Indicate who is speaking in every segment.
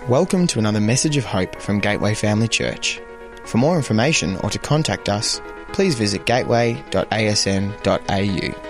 Speaker 1: Welcome to another message of hope from Gateway Family Church. For more information or to contact us, please visit gateway.asn.au.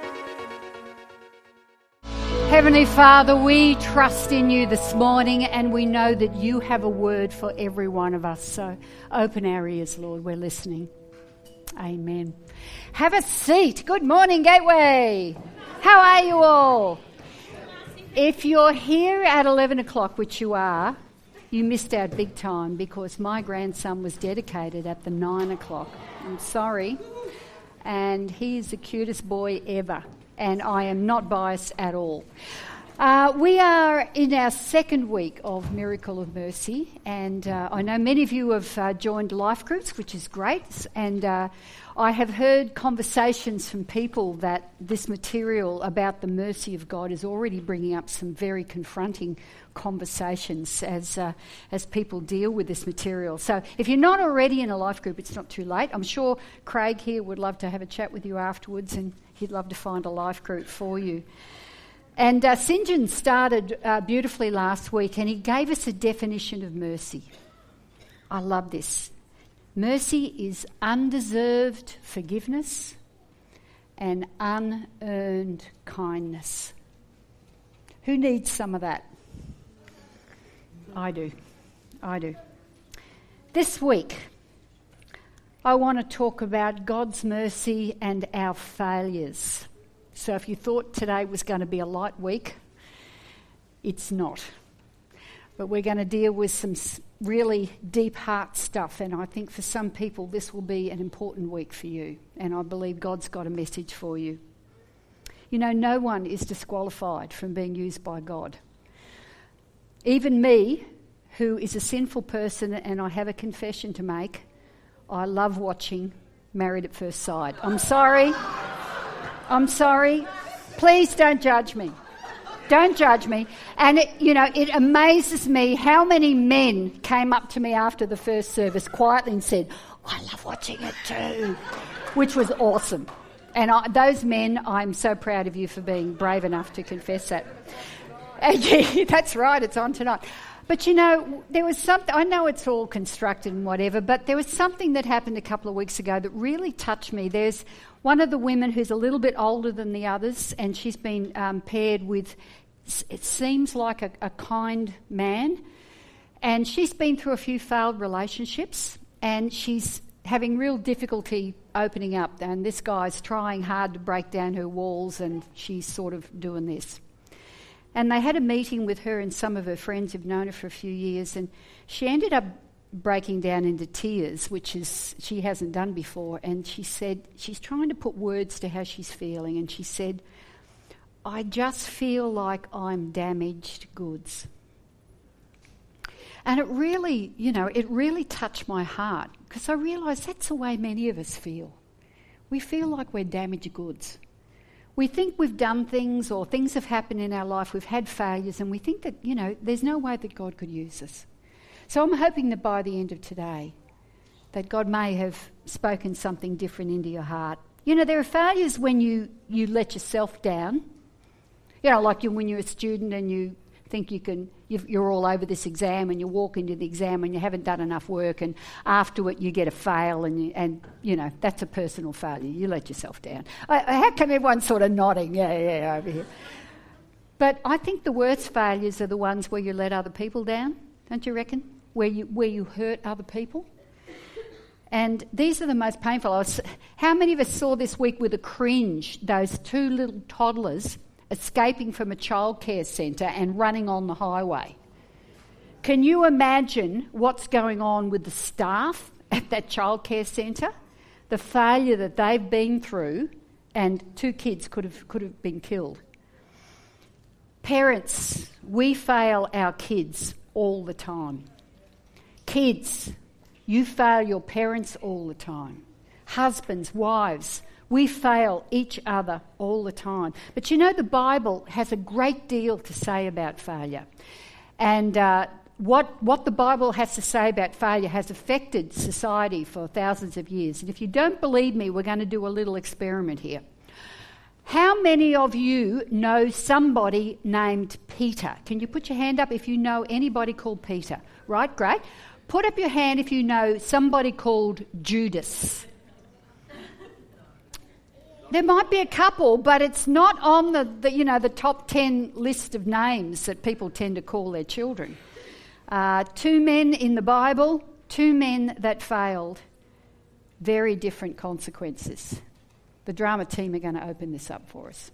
Speaker 2: Heavenly Father, we trust in you this morning and we know that you have a word for every one of us. So open our ears, Lord, we're listening. Amen. Have a seat. Good morning, Gateway. How are you all? If you're here at 11 o'clock, which you are, you missed out big time because my grandson was dedicated at the 9 o'clock. I'm sorry. And he is the cutest boy ever. And I am not biased at all. We are in our second week of Miracle of Mercy. And I know many of you have joined life groups, which is great. And I have heard conversations from people that this material about the mercy of God is already bringing up some very confronting conversations as people deal with this material. So if you're not already in a life group, it's not too late. I'm sure Craig here would love to have a chat with you afterwards, and he'd love to find a life group for you. And St. John started beautifully last week, and he gave us a definition of mercy. I love this. Mercy is undeserved forgiveness and unearned kindness. Who needs some of that? I do. This week, I want to talk about God's mercy and our failures. So if you thought today was going to be a light week, it's not. But we're going to deal with some really deep heart stuff, and I think for some people this will be an important week for you, and I believe God's got a message for you. You know, no one is disqualified from being used by God. Even me, who is a sinful person, and I have a confession to make, I love watching Married at First Sight. I'm sorry. Please don't judge me. Don't judge me. And, it amazes me how many men came up to me after the first service quietly and said, I love watching it too, which was awesome. And those men, I'm so proud of you for being brave enough to confess that. Yeah, that's right, it's on tonight. But, there was something, I know it's all constructed and whatever, but there was something that happened a couple of weeks ago that really touched me. There's one of the women who's a little bit older than the others, and she's been paired with, it seems like a kind man, and she's been through a few failed relationships, and she's having real difficulty opening up, and this guy's trying hard to break down her walls, and she's sort of doing this. And they had a meeting with her and some of her friends who've known her for a few years, and she ended up breaking down into tears, which is she hasn't done before, and she said she's trying to put words to how she's feeling, and she said, I just feel like I'm damaged goods. And it really touched my heart, because I realised that's the way many of us feel. We feel like we're damaged goods. We think we've done things, or things have happened in our life, we've had failures, and we think that, there's no way that God could use us. So I'm hoping that by the end of today, that God may have spoken something different into your heart. There are failures when you let yourself down. Like when you're a student and you think you're all over this exam, and you walk into the exam and you haven't done enough work, and afterward you get a fail, and that's a personal failure. You let yourself down. How come everyone's sort of nodding? Yeah, over here. But I think the worst failures are the ones where you let other people down, don't you reckon? Where you hurt other people. And these are the most painful. How many of us saw this week with a cringe those two little toddlers escaping from a childcare centre and running on the highway? Can you imagine what's going on with the staff at that childcare centre? The failure that they've been through, and two kids could have been killed. Parents, we fail our kids all the time. Kids, you fail your parents all the time. Husbands, wives, we fail each other all the time. But the Bible has a great deal to say about failure. And what the Bible has to say about failure has affected society for thousands of years. And if you don't believe me, we're going to do a little experiment here. How many of you know somebody named Peter? Can you put your hand up if you know anybody called Peter? Right, great. Put up your hand if you know somebody called Judas. There might be a couple, but it's not on the top 10 list of names that people tend to call their children. 2 men in the Bible, 2 men that failed. Very different consequences. The drama team are going to open this up for us.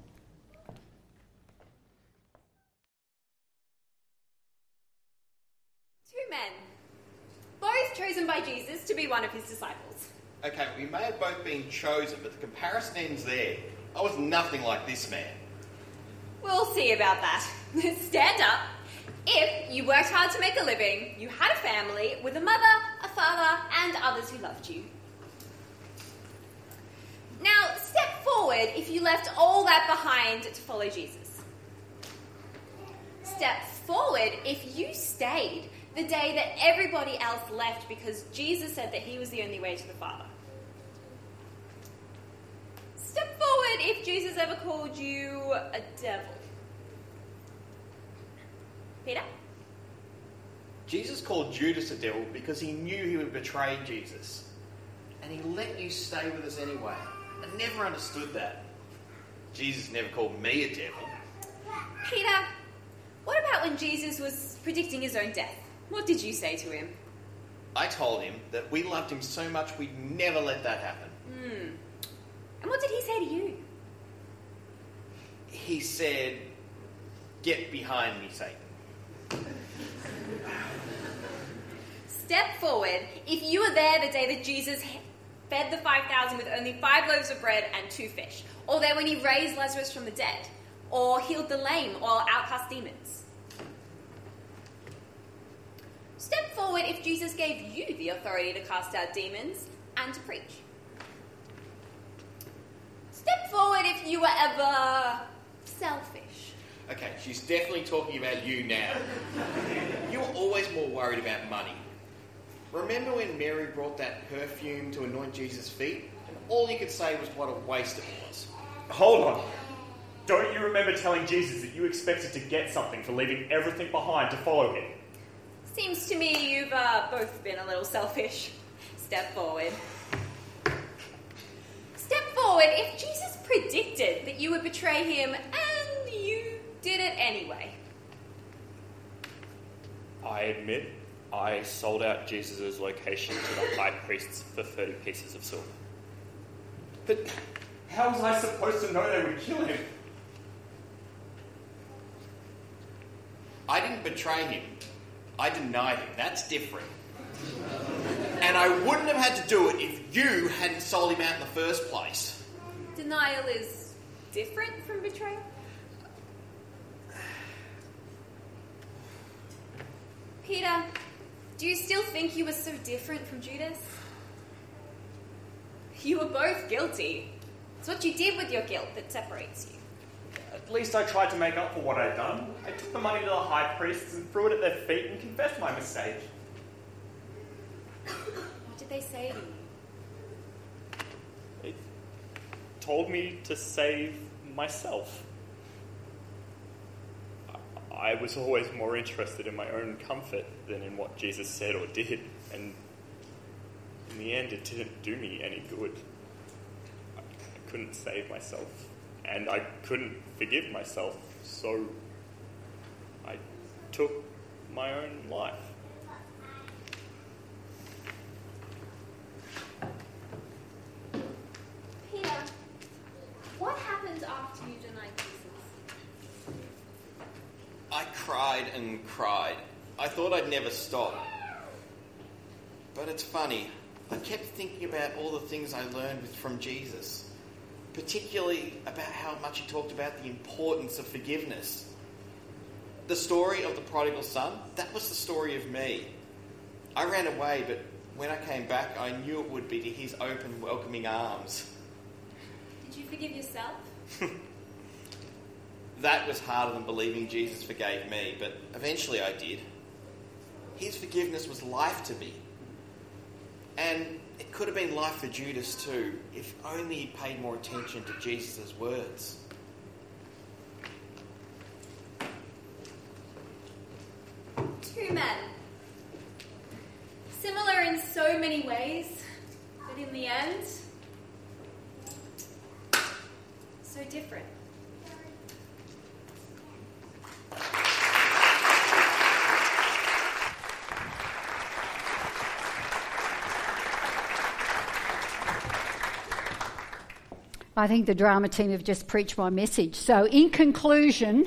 Speaker 3: Two men, both chosen by Jesus to be one of his disciples.
Speaker 4: Okay, we may have both been chosen, but the comparison ends there. I was nothing like this man.
Speaker 3: We'll see about that. Stand up. If you worked hard to make a living, you had a family with a mother, a father, and others who loved you. Now, step forward if you left all that behind to follow Jesus. Step forward if you stayed the day that everybody else left because Jesus said that he was the only way to the Father. Step forward if Jesus ever called you a devil. Peter?
Speaker 4: Jesus called Judas a devil because he knew he would betray Jesus. And he let you stay with us anyway. I never understood that. Jesus never called me a devil.
Speaker 3: Peter, what about when Jesus was predicting his own death? What did you say to him?
Speaker 4: I told him that we loved him so much we'd never let that happen.
Speaker 3: And what did he say to you?
Speaker 4: He said, "Get behind me, Satan."
Speaker 3: Step forward if you were there the day that Jesus fed the 5,000 with only 5 loaves of bread and 2 fish, or there when he raised Lazarus from the dead, or healed the lame, or outcast demons. Step forward if Jesus gave you the authority to cast out demons and to preach. Step forward if you were ever selfish.
Speaker 4: Okay, she's definitely talking about you now. You were always more worried about money. Remember when Mary brought that perfume to anoint Jesus' feet? And all you could say was what a waste it was.
Speaker 5: Hold on. Don't you remember telling Jesus that you expected to get something for leaving everything behind to follow him?
Speaker 3: Seems to me you've both been a little selfish. Step forward. Step forward if Jesus predicted that you would betray him and you did it anyway.
Speaker 5: I admit I sold out Jesus' location to the high priests for 30 pieces of silver. But how was I supposed to know they would kill him?
Speaker 4: I didn't betray him. I denied him. That's different. And I wouldn't have had to do it if you hadn't sold him out in the first place.
Speaker 3: Denial is different from betrayal? Peter, do you still think you were so different from Judas? You were both guilty. It's what you did with your guilt that separates you.
Speaker 5: At least I tried to make up for what I'd done. I took the money to the high priests and threw it at their feet and confessed my mistake.
Speaker 3: What did they say to you?
Speaker 5: They told me to save myself. I was always more interested in my own comfort than in what Jesus said or did, and in the end it didn't do me any good. I couldn't save myself, and I couldn't forgive myself, so I took my own life.
Speaker 3: Peter, what happened after you denied Jesus?
Speaker 4: I cried and cried. I thought I'd never stop. But it's funny. I kept thinking about all the things I learned from Jesus, particularly about how much he talked about the importance of forgiveness. The story of the prodigal son, that was the story of me. I ran away, but when I came back, I knew it would be to his open, welcoming arms.
Speaker 3: Did you forgive yourself?
Speaker 4: That was harder than believing Jesus forgave me, but eventually I did. His forgiveness was life to me. And It could have been life for Judas too, if only he paid more attention to Jesus' words.
Speaker 3: Two men. Similar in so many ways, but in the end, so different.
Speaker 2: I think the drama team have just preached my message. So, in conclusion,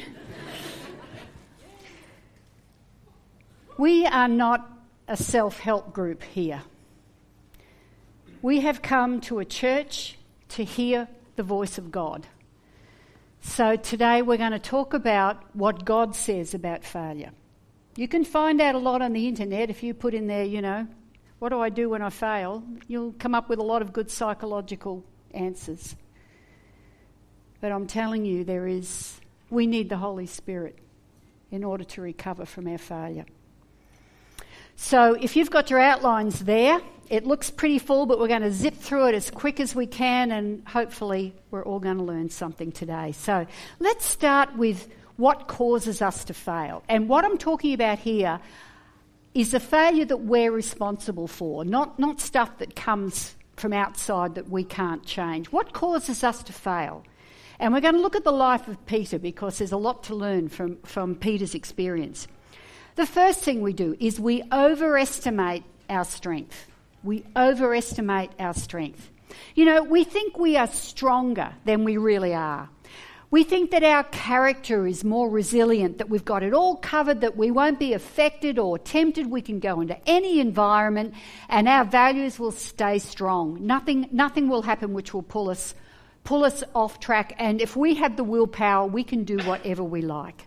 Speaker 2: we are not a self-help group here. We have come to a church to hear the voice of God. So today we're going to talk about what God says about failure. You can find out a lot on the internet if you put in there, what do I do when I fail? You'll come up with a lot of good psychological answers. But I'm telling you, we need the Holy Spirit in order to recover from our failure. So if you've got your outlines there, it looks pretty full, but we're going to zip through it as quick as we can, and hopefully we're all going to learn something today. So let's start with what causes us to fail. And what I'm talking about here is the failure that we're responsible for, not stuff that comes from outside that we can't change. What causes us to fail? And we're going to look at the life of Peter because there's a lot to learn from Peter's experience. The first thing we do is we overestimate our strength. We overestimate our strength. We think we are stronger than we really are. We think that our character is more resilient, that we've got it all covered, that we won't be affected or tempted. We can go into any environment and our values will stay strong. Nothing will happen which will pull us off track. And if we have the willpower, we can do whatever we like.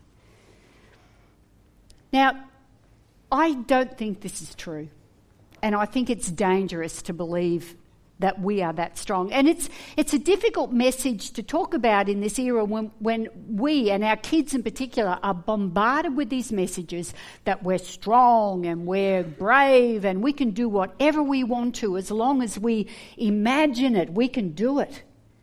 Speaker 2: Now, I don't think this is true. And I think it's dangerous to believe that we are that strong. And it's a difficult message to talk about in this era when we, and our kids in particular, are bombarded with these messages that we're strong and we're brave and we can do whatever we want to as long as we imagine it, we can do it.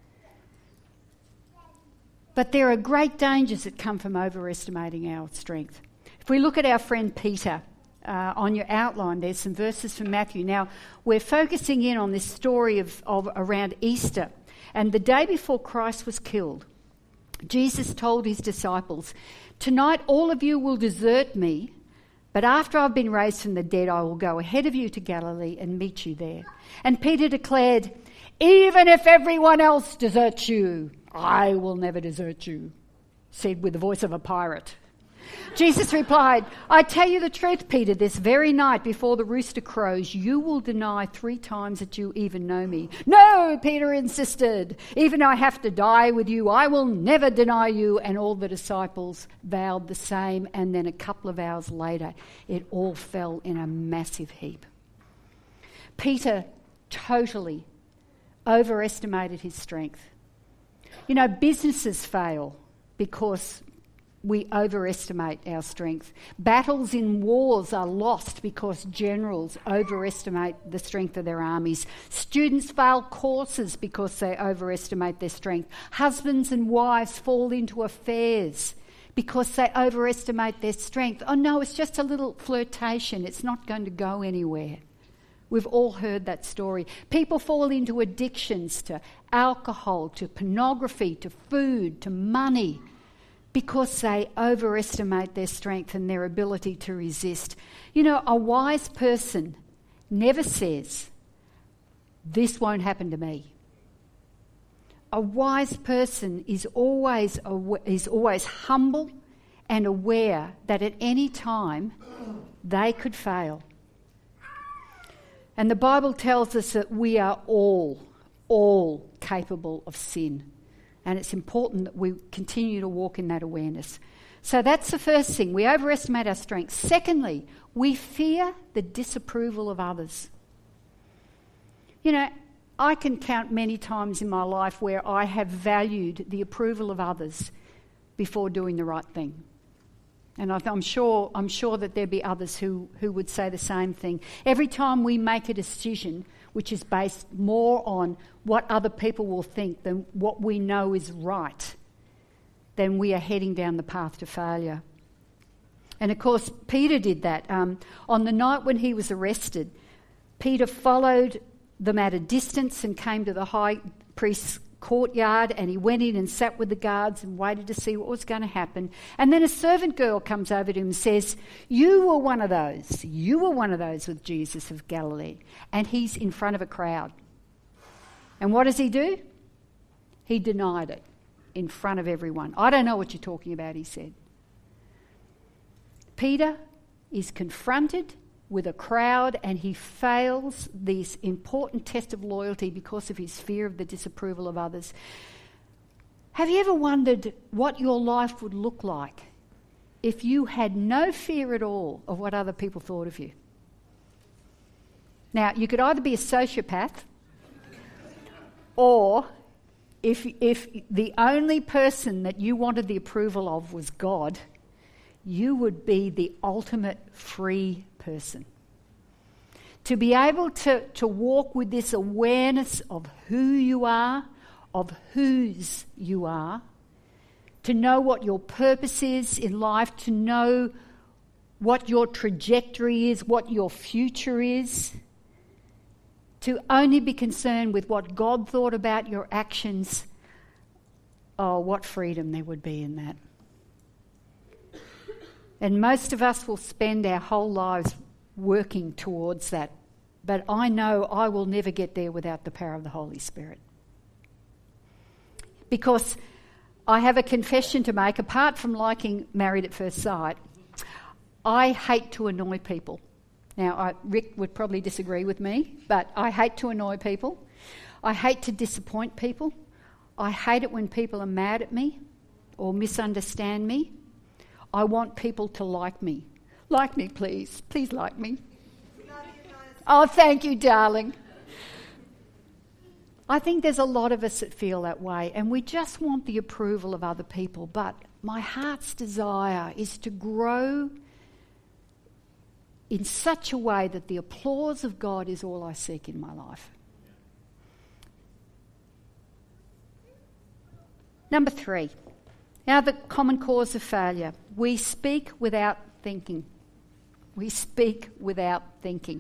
Speaker 2: But there are great dangers that come from overestimating our strength. If we look at our friend Peter, on your outline, there's some verses from Matthew. Now, we're focusing in on this story of around Easter. And the day before Christ was killed, Jesus told his disciples, "Tonight all of you will desert me, but after I've been raised from the dead, I will go ahead of you to Galilee and meet you there." And Peter declared, "Even if everyone else deserts you, I will never desert you," said with the voice of a pirate. Jesus replied, "I tell you the truth, Peter, this very night before the rooster crows, you will deny 3 times that you even know me." "No," Peter insisted, "even though I have to die with you, I will never deny you." And all the disciples vowed the same. And then a couple of hours later, it all fell in a massive heap. Peter totally overestimated his strength. Businesses fail because we overestimate our strength. Battles in wars are lost because generals overestimate the strength of their armies. Students fail courses because they overestimate their strength. Husbands and wives fall into affairs because they overestimate their strength. "Oh no, it's just a little flirtation. It's not going to go anywhere." We've all heard that story. People fall into addictions to alcohol, to pornography, to food, to money, because they overestimate their strength and their ability to resist. A wise person never says, "This won't happen to me." A wise person is always humble and aware that at any time they could fail. And the Bible tells us that we are all capable of sin. And it's important that we continue to walk in that awareness. So that's the first thing. We overestimate our strength. Secondly, we fear the disapproval of others. I can count many times in my life where I have valued the approval of others before doing the right thing. And I'm sure that there'd be others who would say the same thing. Every time we make a decision, which is based more on what other people will think than what we know is right, then we are heading down the path to failure. And of course, Peter did that. On the night when he was arrested, Peter followed them at a distance and came to the high priest's courtyard, and he went in and sat with the guards and waited to see what was going to happen. And then a servant girl comes over to him and says, you were one of those with Jesus of Galilee. And he's in front of a crowd. And what does he do? He denied it in front of everyone. I don't know what you're talking about, he said. Peter is confronted with a crowd, and he fails this important test of loyalty because of his fear of the disapproval of others. Have you ever wondered what your life would look like if you had no fear at all of what other people thought of you? Now, you could either be a sociopath, or if the only person that you wanted the approval of was God, you would be the ultimate free person. To be able to walk with this awareness of who you are, of whose you are, to know what your purpose is in life, to know what your trajectory is, what your future is, to only be concerned with what God thought about your actions. Oh, what freedom there would be in that. And most of us will spend our whole lives working towards that. But I know I will never get there without the power of the Holy Spirit. Because I have a confession to make. Apart from liking Married at First Sight, I hate to annoy people. Now, Rick would probably disagree with me, but I hate to annoy people. I hate to disappoint people. I hate it when people are mad at me or misunderstand me. I want people to like me. Like me, please. Please like me. Oh, thank you, darling. I think there's a lot of us that feel that way, and we just want the approval of other people. But my heart's desire is to grow in such a way that the applause of God is all I seek in my life. Number 3. Now, the common cause of failure. We speak without thinking. We speak without thinking.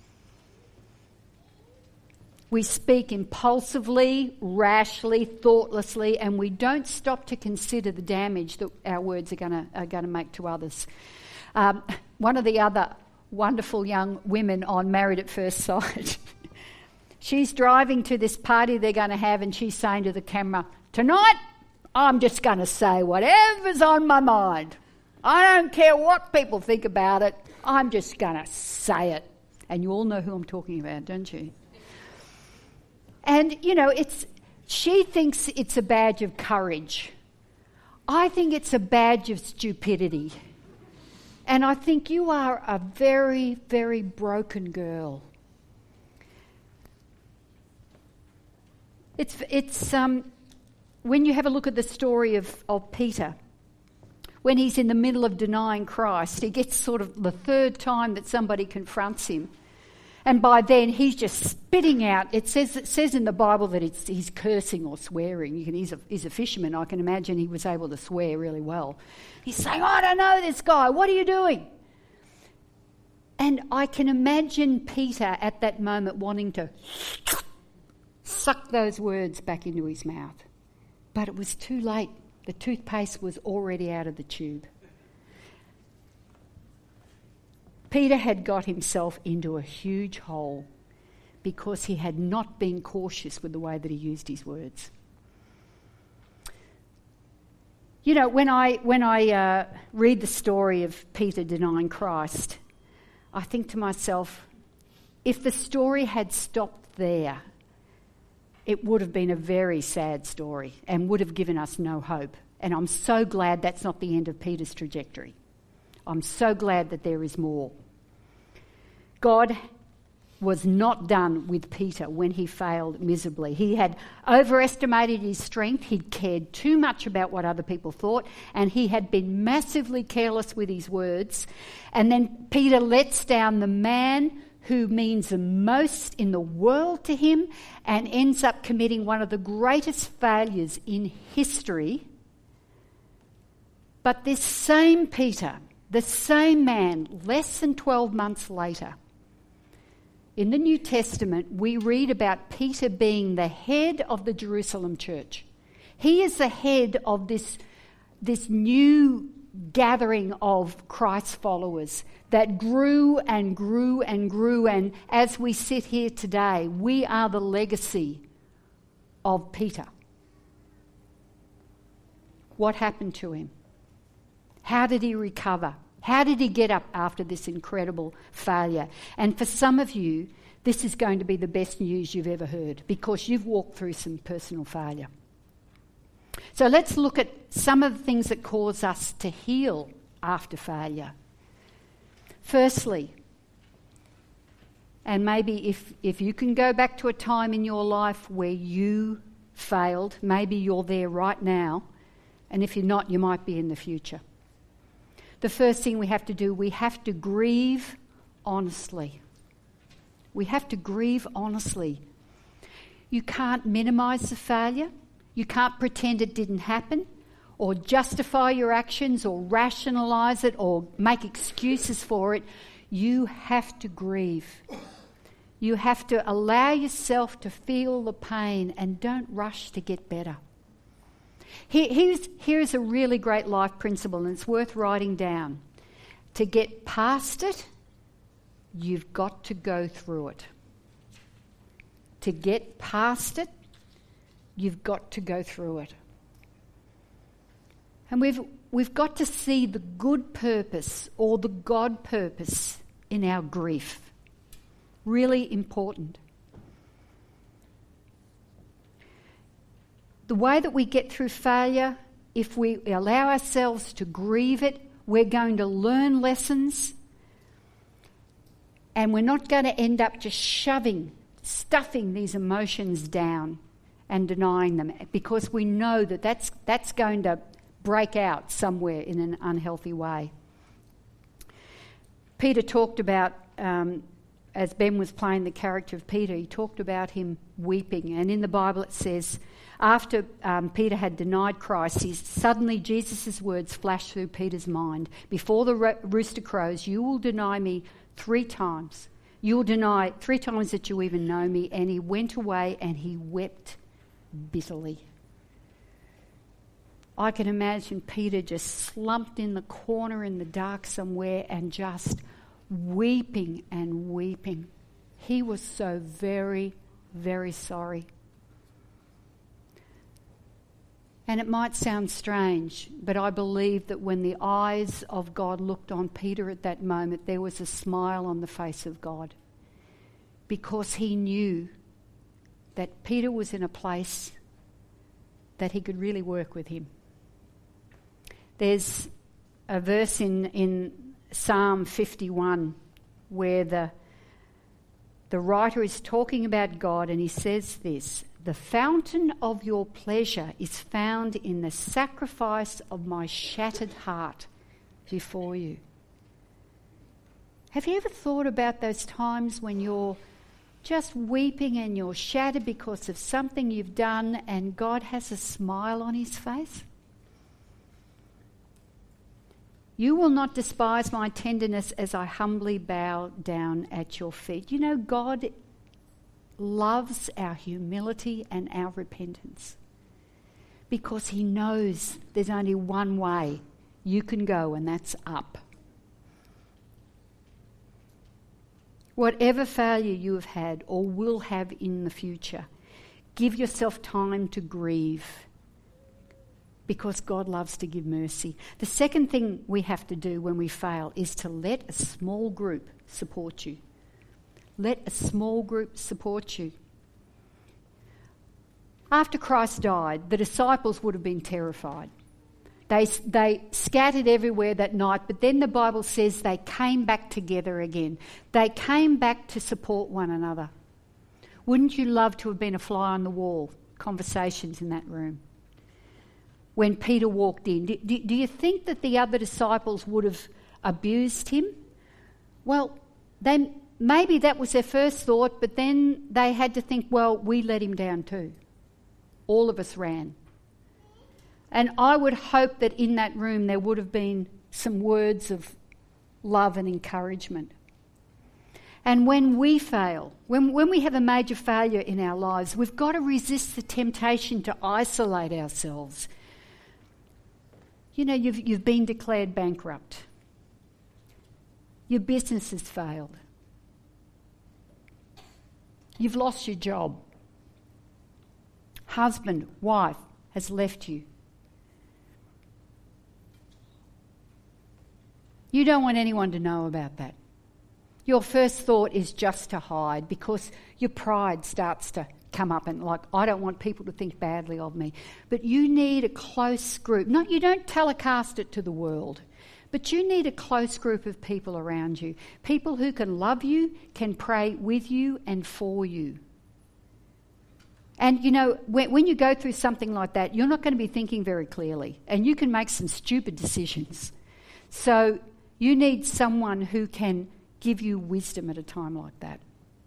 Speaker 2: We speak impulsively, rashly, thoughtlessly, and we don't stop to consider the damage that our words are going to make to others. One of the other wonderful young women on Married at First Sight, she's driving to this party they're going to have, and she's saying to the camera, "Tonight, I'm just going to say whatever's on my mind. I don't care what people think about it. I'm just going to say it." And you all know who I'm talking about, don't you? And, you know, she thinks it's a badge of courage. I think it's a badge of stupidity. And I think you are a very, very broken girl. It's when you have a look at the story of Peter, when he's in the middle of denying Christ, he gets sort of the third time that somebody confronts him. And by then, he's just spitting out. It says in the Bible that he's cursing or swearing. He's a fisherman. I can imagine he was able to swear really well. He's saying, "I don't know this guy. What are you doing?" And I can imagine Peter at that moment wanting to suck those words back into his mouth. But it was too late. The toothpaste was already out of the tube. Peter had got himself into a huge hole because he had not been cautious with the way that he used his words. You know, when I read the story of Peter denying Christ, I think to myself, if the story had stopped there, it would have been a very sad story and would have given us no hope. And I'm so glad that's not the end of Peter's trajectory. I'm so glad that there is more. God was not done with Peter when he failed miserably. He had overestimated his strength. He'd cared too much about what other people thought, and he had been massively careless with his words. And then Peter lets down the man who means the most in the world to him and ends up committing one of the greatest failures in history. But this same Peter, the same man, less than 12 months later, in the New Testament, we read about Peter being the head of the Jerusalem church. He is the head of this new gathering of Christ's followers that grew and grew and grew. And as we sit here today, we are the legacy of Peter. What happened to him? How did he recover? How did he get up after this incredible failure? And for some of you, this is going to be the best news you've ever heard because you've walked through some personal failure. So let's look at some of the things that cause us to heal after failure. Firstly, and maybe if you can go back to a time in your life where you failed, maybe you're there right now, and if you're not, you might be in the future. The first thing we have to do, we have to grieve honestly. We have to grieve honestly. You can't minimise the failure. You can't pretend it didn't happen or justify your actions or rationalise it or make excuses for it. You have to grieve. You have to allow yourself to feel the pain and don't rush to get better. Here's a really great life principle, and it's worth writing down. To get past it, you've got to go through it. To get past it, you've got to go through it. And we've got to see the good purpose or the God purpose in our grief. Really important. The way that we get through failure, if we allow ourselves to grieve it, we're going to learn lessons, and we're not going to end up just stuffing these emotions down and denying them, because we know that that's going to break out somewhere in an unhealthy way. Peter talked about, as Ben was playing the character of Peter, he talked about him weeping, and in the Bible it says, after Peter had denied Christ, suddenly Jesus' words flashed through Peter's mind. Before the rooster crows, you will deny me 3 times. You will deny 3 times that you even know me. And he went away and he wept bitterly. I can imagine Peter just slumped in the corner in the dark somewhere and just weeping and weeping. He was so very, very sorry. And it might sound strange, but I believe that when the eyes of God looked on Peter at that moment, there was a smile on the face of God, because he knew that Peter was in a place that he could really work with him. There's a verse in Psalm 51 where the writer is talking about God, and he says this: the fountain of your pleasure is found in the sacrifice of my shattered heart before you. Have you ever thought about those times when you're just weeping and you're shattered because of something you've done, and God has a smile on his face? You will not despise my tenderness as I humbly bow down at your feet. You know, God loves our humility and our repentance, because he knows there's only one way you can go, and that's up. Whatever failure you have had or will have in the future, give yourself time to grieve, because God loves to give mercy. The second thing we have to do when we fail is to let a small group support you. Let a small group support you. After Christ died, the disciples would have been terrified. They scattered everywhere that night, but then the Bible says they came back together again. They came back to support one another. Wouldn't you love to have been a fly on the wall, conversations in that room? When Peter walked in, do you think that the other disciples would have abused him? Well, they maybe that was their first thought, but then they had to think, well, we let him down too. All of us ran. And I would hope that in that room there would have been some words of love and encouragement. And when we fail, when we have a major failure in our lives, we've got to resist the temptation to isolate ourselves. You know, you've been declared bankrupt. Your business has failed. You've lost your job. Husband, wife has left you. You don't want anyone to know about that. Your first thought is just to hide because your pride starts to come up and like, I don't want people to think badly of me. But you need a close group. You don't telecast it to the world, but you need a close group of people around you. People who can love you, can pray with you and for you. And, you know, when you go through something like that, you're not going to be thinking very clearly and you can make some stupid decisions. So you need someone who can give you wisdom at a time like that.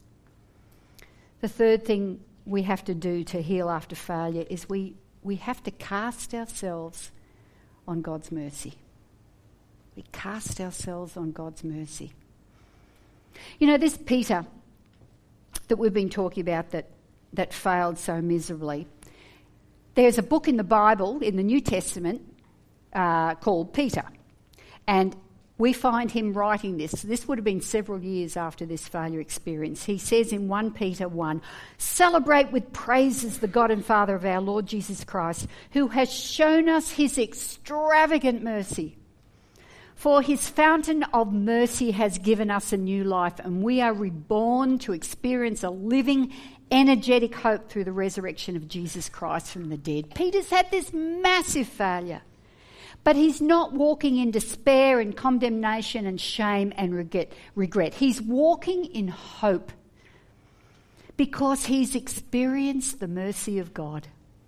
Speaker 2: The third thing we have to do to heal after failure is we have to cast ourselves on God's mercy. We cast ourselves on God's mercy. You know, this Peter that we've been talking about that failed so miserably, there's a book in the Bible, in the New Testament, called Peter. And we find him writing this. This would have been several years after this failure experience. He says in 1 Peter 1, "Celebrate with praises the God and Father of our Lord Jesus Christ, who has shown us his extravagant mercy. For his fountain of mercy has given us a new life, and we are reborn to experience a living, energetic hope through the resurrection of Jesus Christ from the dead." Peter's had this massive failure. But he's not walking in despair and condemnation and shame and regret. He's walking in hope because he's experienced the mercy of God.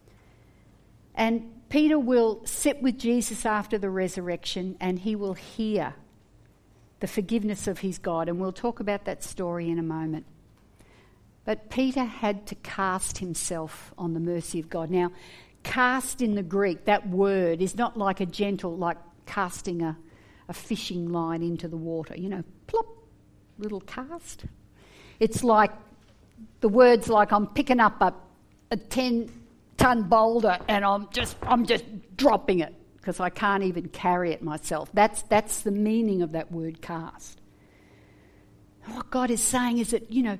Speaker 2: And Peter will sit with Jesus after the resurrection and he will hear the forgiveness of his God. And we'll talk about that story in a moment. But Peter had to cast himself on the mercy of God. Now, cast in the Greek, that word is not like a gentle, like casting a fishing line into the water, you know, plop, little cast. It's like, the word's like I'm picking up a 10-ton boulder and I'm just dropping it because I can't even carry it myself. That's the meaning of that word cast. What God is saying is that, you know,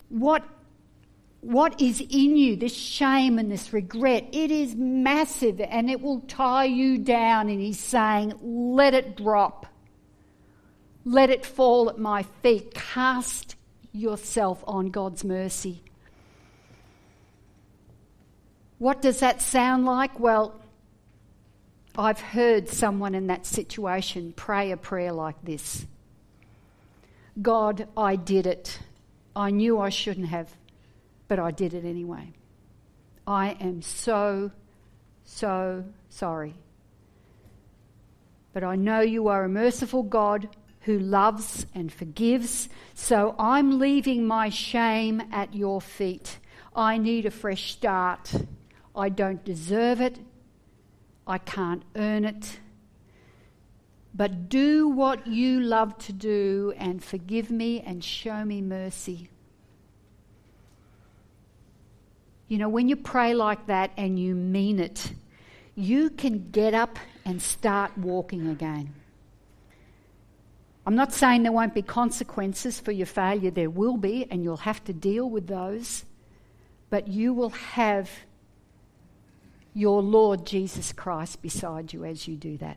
Speaker 2: what is in you, this shame and this regret, it is massive and it will tie you down. And he's saying, let it drop. Let it fall at my feet. Cast yourself on God's mercy. What does that sound like? Well, I've heard someone in that situation pray a prayer like this. God, I did it. I knew I shouldn't have, but I did it anyway. I am so sorry. But I know you are a merciful God who loves and forgives, so I'm leaving my shame at your feet. I need a fresh start. I don't deserve it. I can't earn it. But do what you love to do and forgive me and show me mercy. You know, when you pray like that and you mean it, you can get up and start walking again. I'm not saying there won't be consequences for your failure. There will be, and you'll have to deal with those. But you will have your Lord Jesus Christ beside you as you do that.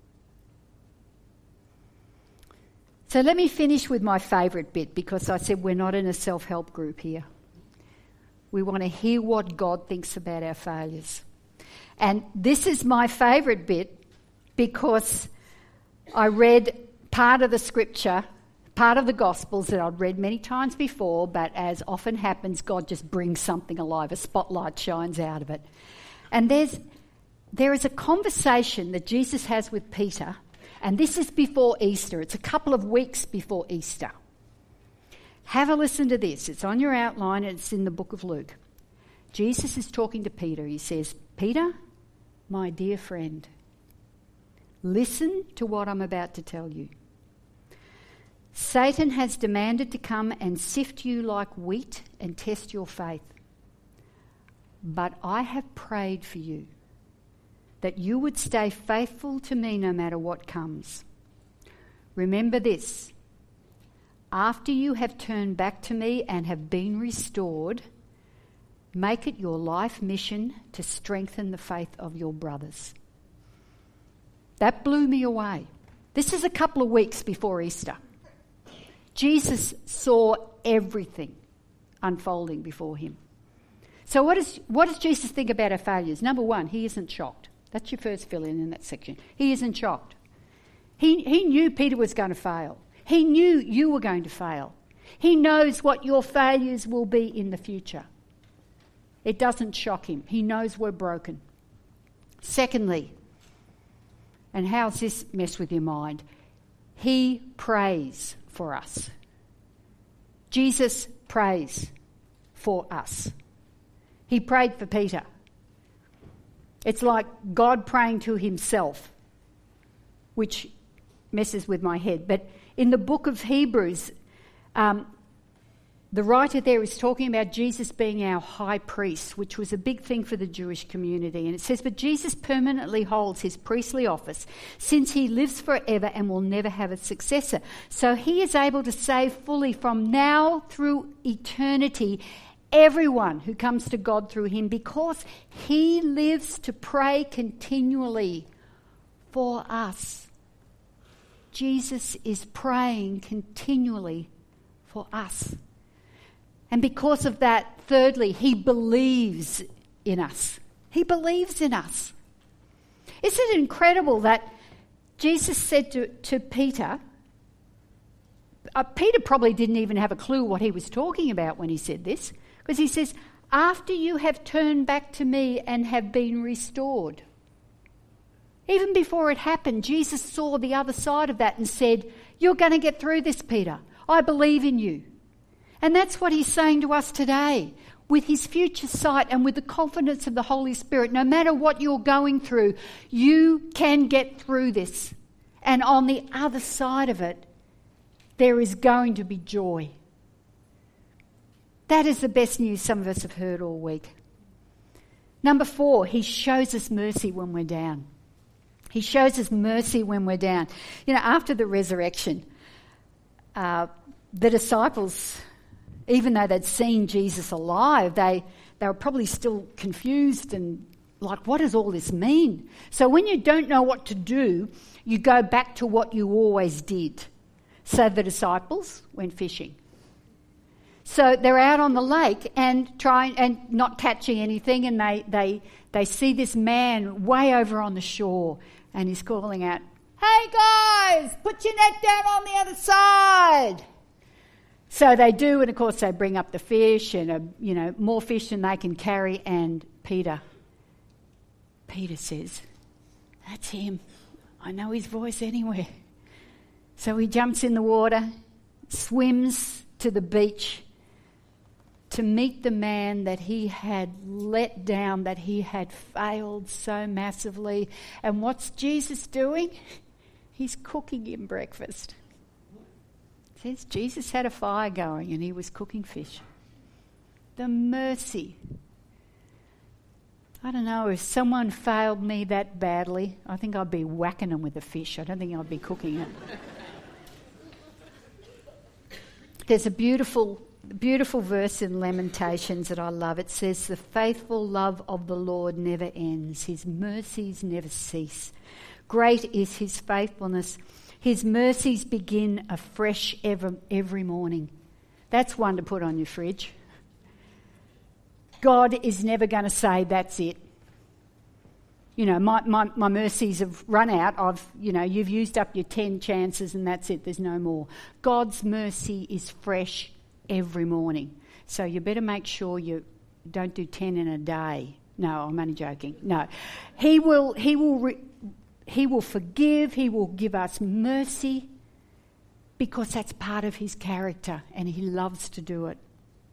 Speaker 2: So let me finish with my favourite bit, because I said we're not in a self-help group here. We want to hear what God thinks about our failures. And this is my favourite bit because I read part of the scripture, part of the Gospels that I'd read many times before, but as often happens, God just brings something alive. A spotlight shines out of it. And there is a conversation that Jesus has with Peter, and this is before Easter. It's a couple of weeks before Easter. Have a listen to this. It's on your outline and it's in the book of Luke. Jesus is talking to Peter. He says, Peter, my dear friend, listen to what I'm about to tell you. Satan has demanded to come and sift you like wheat and test your faith. But I have prayed for you, that you would stay faithful to me no matter what comes. Remember this, after you have turned back to me and have been restored, make it your life mission to strengthen the faith of your brothers. That blew me away. This is a couple of weeks before Easter. Jesus saw everything unfolding before him. So what does Jesus think about our failures? Number one, he isn't shocked. That's your first fill-in in that section. He isn't shocked. He knew Peter was going to fail. He knew you were going to fail. He knows what your failures will be in the future. It doesn't shock him. He knows we're broken. Secondly, and how's this mess with your mind? He prays for us. Jesus prays for us. He prayed for Peter. It's like God praying to himself, which messes with my head. But in the book of Hebrews, the writer there is talking about Jesus being our high priest, which was a big thing for the Jewish community. And it says, but Jesus permanently holds his priestly office since he lives forever and will never have a successor. So he is able to save fully from now through eternity everyone who comes to God through him, because he lives to pray continually for us. Jesus is praying continually for us. And because of that, thirdly, he believes in us. He believes in us. Isn't it incredible that Jesus said to Peter, Peter probably didn't even have a clue what he was talking about when he said this, because he says, after you have turned back to me and have been restored. Even before it happened, Jesus saw the other side of that and said, you're going to get through this, Peter. I believe in you. And that's what he's saying to us today, with his future sight and with the confidence of the Holy Spirit. No matter what you're going through, you can get through this. And on the other side of it, there is going to be joy. That is the best news some of us have heard all week. Number 4, he shows us mercy when we're down. He shows us mercy when we're down. You know, after the resurrection, the disciples, even though they'd seen Jesus alive, they were probably still confused and like, what does all this mean? So when you don't know what to do, you go back to what you always did. So the disciples went fishing. So they're out on the lake and trying and not catching anything, and they see this man way over on the shore, and he's calling out, "Hey guys, put your net down on the other side." So they do, and of course they bring up the fish and more fish than they can carry. And Peter says, "That's him. I know his voice anywhere." So he jumps in the water, swims to the beach to meet the man that he had let down, that he had failed so massively. And what's Jesus doing? He's cooking him breakfast. It says Jesus had a fire going and he was cooking fish. The mercy. I don't know, if someone failed me that badly, I think I'd be whacking them with a fish. I don't think I'd be cooking it. There's a beautiful verse in Lamentations that I love. It says, "The faithful love of the Lord never ends. His mercies never cease. Great is his faithfulness. His mercies begin afresh every morning." That's one to put on your fridge. God is never going to say, "That's it. You know, my mercies have run out. You've used up your 10 chances and that's it. There's no more." God's mercy is fresh every morning. So you better make sure you don't do 10 in a day. No, I'm only joking. No. He will forgive. He will give us mercy. because that's part of his character and he loves to do it.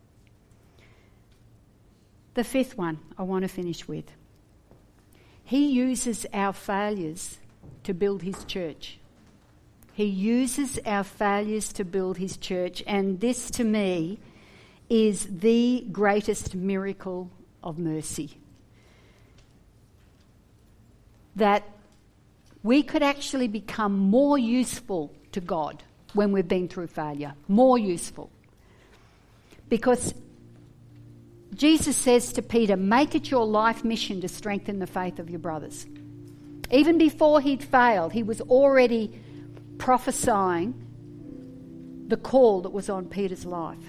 Speaker 2: The fifth one I want to finish with. He uses our failures to build his church. He uses our failures to build his church, and this to me is the greatest miracle of mercy. That we could actually become more useful to God when we've been through failure. More useful. Because Jesus says to Peter, make it your life mission to strengthen the faith of your brothers. Even before he'd failed, he was already prophesying the call that was on Peter's life.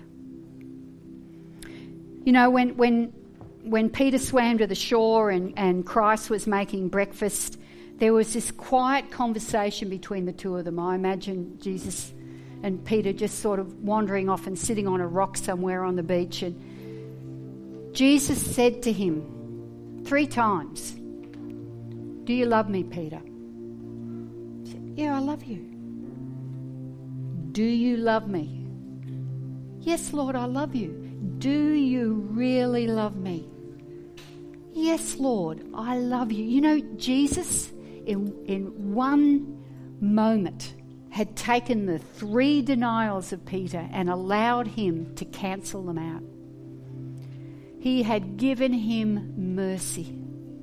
Speaker 2: You know, when Peter swam to the shore and Christ was making breakfast, there was this quiet conversation between the two of them. I imagine Jesus and Peter just sort of wandering off and sitting on a rock somewhere on the beach, and Jesus said to him 3 times, do you love me, Peter? He said, yeah, I love you. Do you love me? Yes, Lord, I love you. Do you really love me? Yes, Lord, I love you. You know, Jesus, in one moment, had taken the 3 denials of Peter and allowed him to cancel them out. He had given him mercy.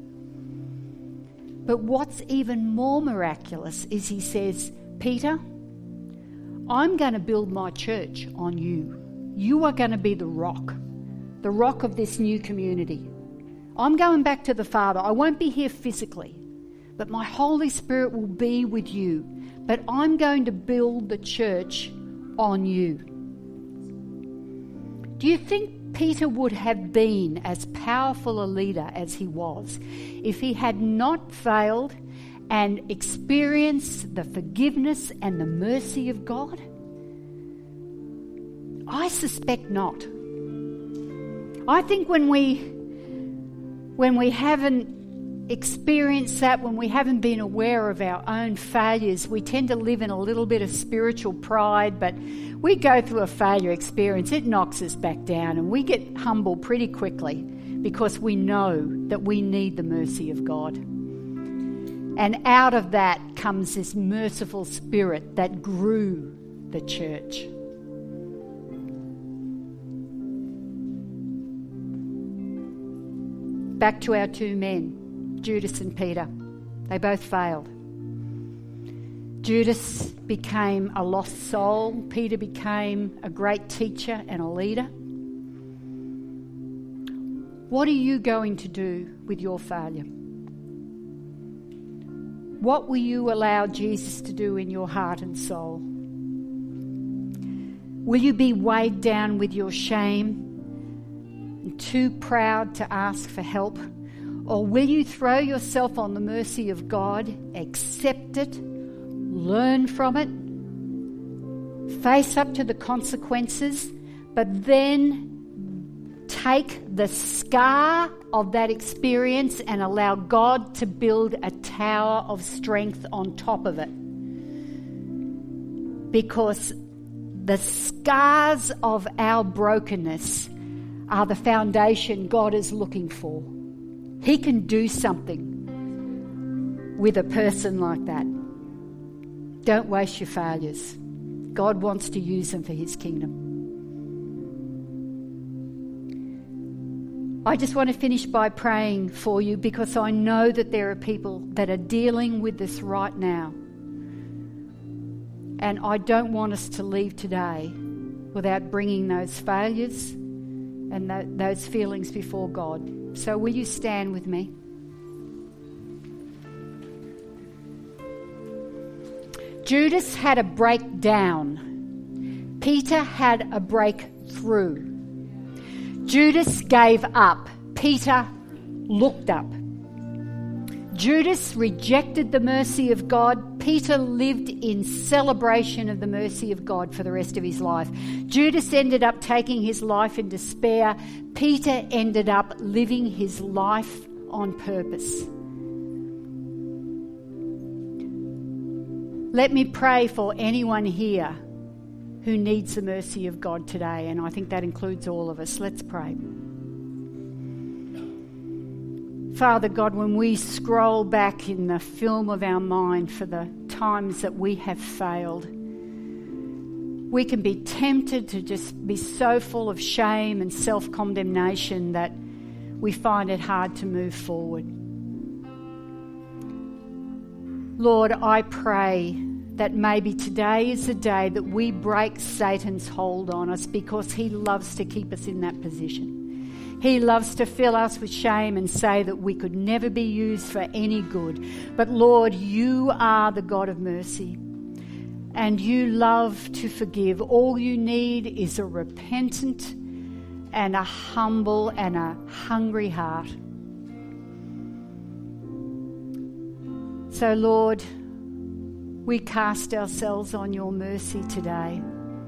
Speaker 2: But what's even more miraculous is he says, Peter, I'm going to build my church on you. You are going to be the rock of this new community. I'm going back to the Father. I won't be here physically, but my Holy Spirit will be with you. But I'm going to build the church on you. Do you think Peter would have been as powerful a leader as he was if he had not failed and experienced the forgiveness and the mercy of God? I suspect not. I think when we haven't experienced that, when we haven't been aware of our own failures, we tend to live in a little bit of spiritual pride, but we go through a failure experience, it knocks us back down, and we get humble pretty quickly because we know that we need the mercy of God. And out of that comes this merciful spirit that grew the church. Back to our 2 men, Judas and Peter. They both failed. Judas became a lost soul. Peter became a great teacher and a leader. What are you going to do with your failure? What will you allow Jesus to do in your heart and soul? Will you be weighed down with your shame and too proud to ask for help? Or will you throw yourself on the mercy of God, accept it, learn from it, face up to the consequences, but then take the scar of that experience and allow God to build a tower of strength on top of it? Because the scars of our brokenness are the foundation God is looking for. He can do something with a person like that. Don't waste your failures. God wants to use them for his kingdom. I just want to finish by praying for you, because I know that there are people that are dealing with this right now. And I don't want us to leave today without bringing those failures and those feelings before God. So will you stand with me? Judas had a breakdown. Peter had a breakthrough. Judas gave up. Peter looked up. Judas rejected the mercy of God. Peter lived in celebration of the mercy of God for the rest of his life. Judas ended up taking his life in despair. Peter ended up living his life on purpose. Let me pray for anyone here who needs the mercy of God today, and I think that includes all of us. Let's pray. Father God, when we scroll back in the film of our mind for the times that we have failed, we can be tempted to just be so full of shame and self-condemnation that we find it hard to move forward. Lord, I pray that maybe today is the day that we break Satan's hold on us, because he loves to keep us in that position. He loves to fill us with shame and say that we could never be used for any good. But Lord, you are the God of mercy, and you love to forgive. All you need is a repentant and a humble and a hungry heart. So Lord, we cast ourselves on your mercy today.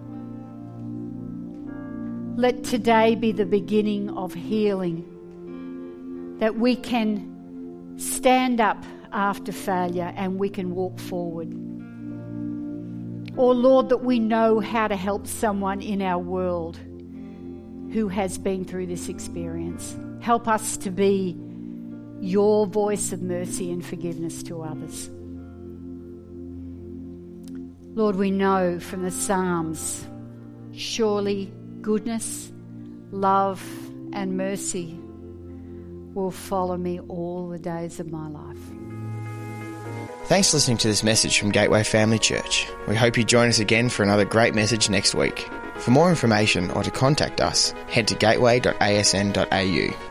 Speaker 2: Let today be the beginning of healing, that we can stand up after failure and we can walk forward. Or Lord, that we know how to help someone in our world who has been through this experience. Help us to be your voice of mercy and forgiveness to others. Lord, we know from the Psalms, surely goodness, love, and mercy will follow me all the days of my life.
Speaker 1: Thanks for listening to this message from Gateway Family Church. We hope you join us again for another great message next week. For more information or to contact us, head to gateway.asn.au.